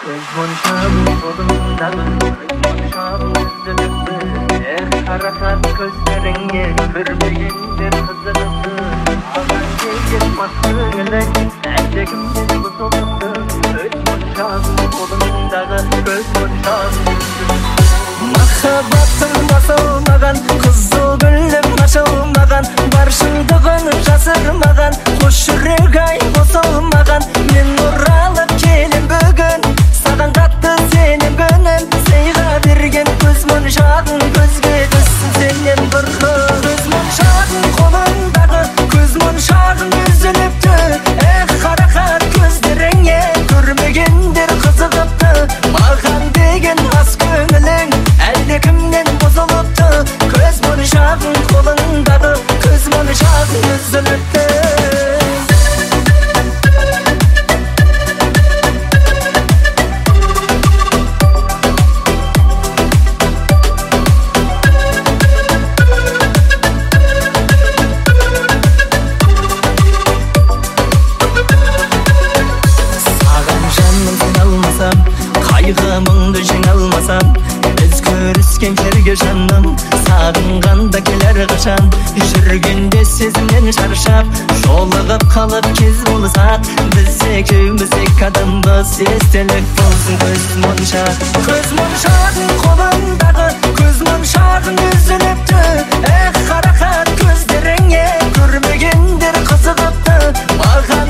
Monşağın kolundadır, monşağın üzülüptür. Harakat gözlerine görmeyendir kızılıptır. Ağır şeydir maskıyla, eldekimdir buzuluptır. Monşağın kolundadır, monşağın üzülüptür. Mahhabbatın basılmagan, kızıl gülüm açılmagan, barışıldığın жасырмаған, hoş yürek ay bozulmagan. Men oralıp келем бүгін, саған қатты сенем гөнім. Сыйға берген көз моншағың, көзге түссін сенен бір қыз. Көз моншағың қолындағы, көз моншағың үзіліпті. Қарақат көздеріңе көрмегендер қызығыпты. Маған деген ас көңілің әлдекімнен бұзылыпты. Көз моншағың қолындағы, көз моншағың үзіліпті. Қайғымыңды жеңе алмасам, біз көріскен жерге жаным, сағынғанда келер қашан. Жүргенде сезімнен шаршап, жолығып қалып кез болсақ, біз екеуміз екі адамбыз, естелік болсын көз моншақ. Көз моншағың қолындағы, көз моншағың үзіліпті. Қарақат көздеріңе көрмегендер қызығыпты. Маған